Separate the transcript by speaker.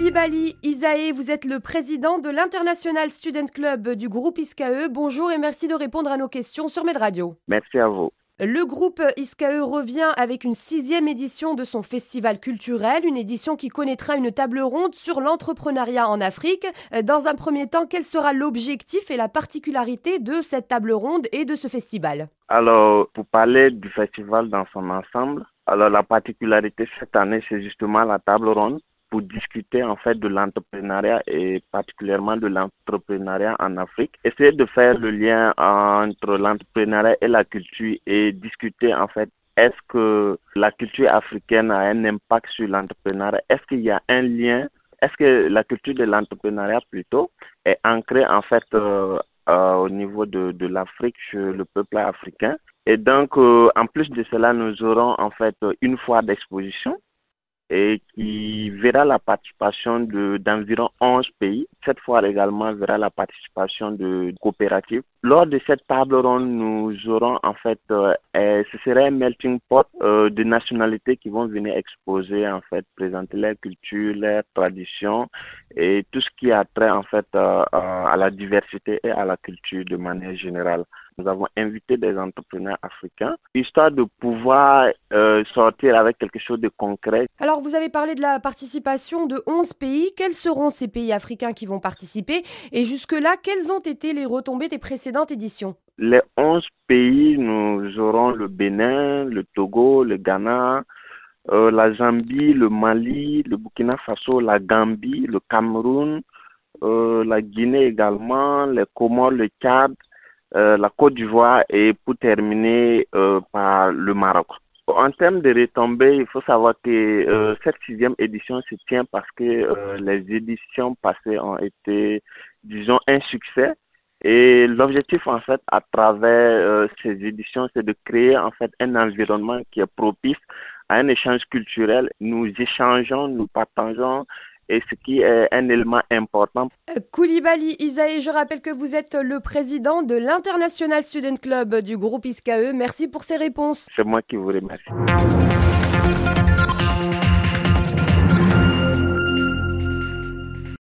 Speaker 1: Koulibaly Isae, vous êtes le président de l'International Student Club du groupe ISKE. Bonjour et merci de répondre à nos questions sur Med Radio.
Speaker 2: Merci à vous.
Speaker 1: Le groupe ISKE revient avec une 6e édition de son festival culturel, une édition qui connaîtra une table ronde sur l'entrepreneuriat en Afrique. Dans un premier temps, quel sera l'objectif et la particularité de cette table ronde et de ce festival?
Speaker 2: Alors, pour parler du festival dans son ensemble, alors la particularité cette année, c'est justement la table ronde pour discuter en fait de l'entrepreneuriat et particulièrement de l'entrepreneuriat en Afrique. Essayer de faire le lien entre l'entrepreneuriat et la culture et discuter en fait est-ce que la culture africaine a un impact sur l'entrepreneuriat? Est-ce qu'il y a un lien? Est-ce que la culture de l'entrepreneuriat plutôt est ancrée en fait au niveau de l'Afrique, chez le peuple africain? Et donc, en plus de cela, nous aurons en fait une foire d'exposition et qui verra la participation d'environ 11 pays. Cette fois également verra la participation de coopératives. Lors de cette table ronde, nous aurons en fait, ce serait un melting pot de nationalités qui vont venir exposer, en fait, présenter leur culture, leurs traditions et tout ce qui a trait en fait à la diversité et à la culture de manière générale. Nous avons invité des entrepreneurs africains, histoire de pouvoir sortir avec quelque chose de concret.
Speaker 1: Alors, vous avez parlé de la participation de 11 pays. Quels seront ces pays africains qui vont participer? Et jusque-là, quelles ont été les retombées des précédentes éditions?
Speaker 2: Les 11 pays, nous aurons le Bénin, le Togo, le Ghana, la Zambie, le Mali, le Burkina Faso, la Gambie, le Cameroun, la Guinée également, les Comores, le Tchad, la Côte d'Ivoire et pour terminer par le Maroc. En termes de retombées, il faut savoir que cette 6e édition se tient parce que les éditions passées ont été, disons, un succès. Et l'objectif, en fait, à travers ces éditions, c'est de créer, en fait, un environnement qui est propice à un échange culturel. Nous échangeons, nous partageons, et ce qui est un élément important.
Speaker 1: Koulibaly Isae, je rappelle que vous êtes le président de l'International Student Club du groupe ISKE. Merci pour ces réponses.
Speaker 2: C'est moi qui vous remercie.